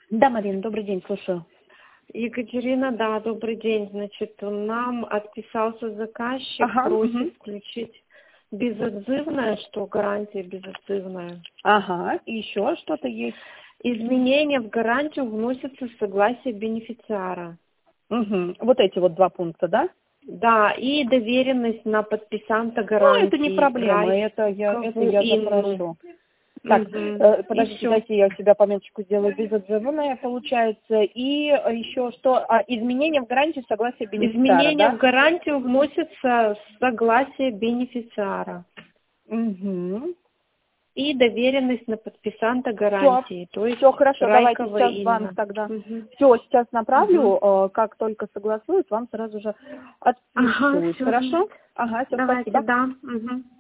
Да, Марина, добрый день, слушаю. Екатерина, да, добрый день. Значит, нам отписался заказчик, Ага, просит включить безотзывное, что гарантия безотзывная. ага, и еще что-то есть. Изменения в гарантию вносятся с согласия бенефициара. Угу. Вот эти вот два пункта, да? Да, и доверенность на подписанта Ну, это не гарантии. проблема, это я Инну. запрошу. Так, Мгм. И подождите, все. дайте я у себя пометочку сделаю. Безотзывное получается. И еще что? Изменения в гарантию согласия бенефициара, Изменения в да? гарантию вносятся с согласия бенефициара. Угу. И доверенность на подписанта Все, гарантии, то есть все хорошо, давайте Райкова сейчас вам Инна. тогда. Мгм. Все, сейчас Мгм. направлю, как только согласуют, вам сразу же Ага, отпишусь. все. Хорошо? Ага, все, Давайте, спасибо. да. Мгм.